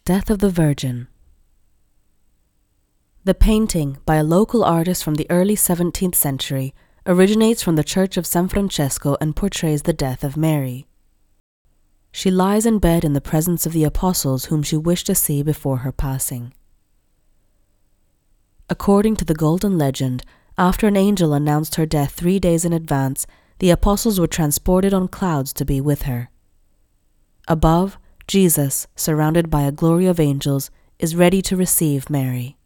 Death of the Virgin. The painting, by a local artist from the early 17th century, originates from the Church of San Francesco and portrays the death of Mary. She lies in bed in the presence of the apostles whom she wished to see before her passing. According to the Golden Legend, after an angel announced her death 3 days in advance, the apostles were transported on clouds to be with her. Above, Jesus, surrounded by a glory of angels, is ready to receive Mary.